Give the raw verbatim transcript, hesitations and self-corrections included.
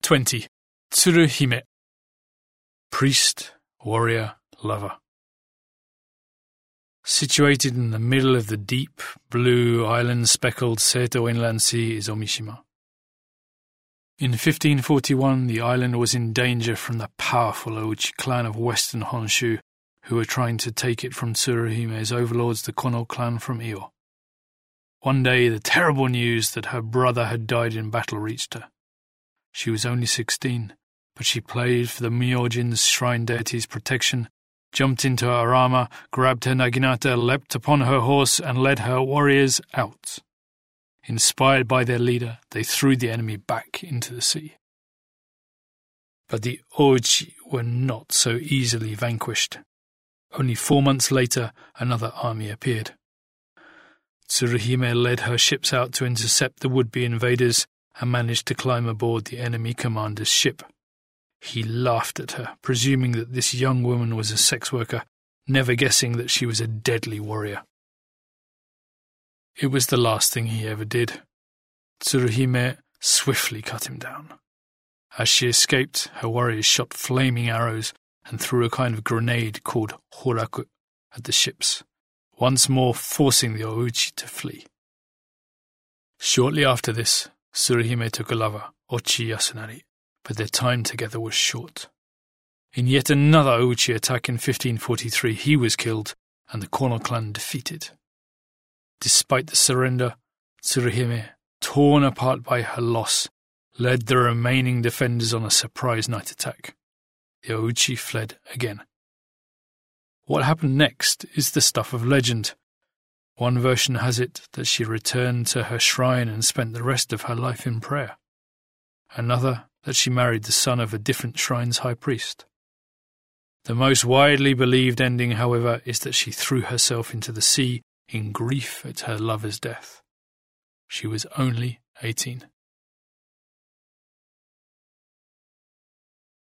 twenty. Tsuruhime. Priest, warrior, lover. Situated in the middle of the deep, blue, island-speckled Seto Inland Sea is Omishima. In fifteen forty-one, the island was in danger from the powerful Ouchi clan of western Honshu, who were trying to take it from Tsuruhime's overlords, the Kono clan from Iyo. One day, the terrible news that her brother had died in battle reached her. She was only sixteen, but she prayed for the Myojin's shrine deity's protection, jumped into her arama, grabbed her naginata, leapt upon her horse, and led her warriors out. Inspired by their leader, they threw the enemy back into the sea. But the Ouchi were not so easily vanquished. Only four months later, another army appeared. Tsuruhime led her ships out to intercept the would-be invaders and managed to climb aboard the enemy commander's ship. He laughed at her, presuming that this young woman was a sex worker, never guessing that she was a deadly warrior. It was the last thing he ever did. Tsuruhime swiftly cut him down. As she escaped, her warriors shot flaming arrows and threw a kind of grenade called horaku at the ships, once more forcing the Ouchi to flee. Shortly after this, Tsuruhime took a lover, Ochi Yasunari, but their time together was short. In yet another Ouchi attack in fifteen forty-three, he was killed and the Kono clan defeated. Despite the surrender, Tsuruhime, torn apart by her loss, led the remaining defenders on a surprise night attack. The Ouchi fled again. What happened next is the stuff of legend. One version has it that she returned to her shrine and spent the rest of her life in prayer. Another, that she married the son of a different shrine's high priest. The most widely believed ending, however, is that she threw herself into the sea in grief at her lover's death. She was only eighteen.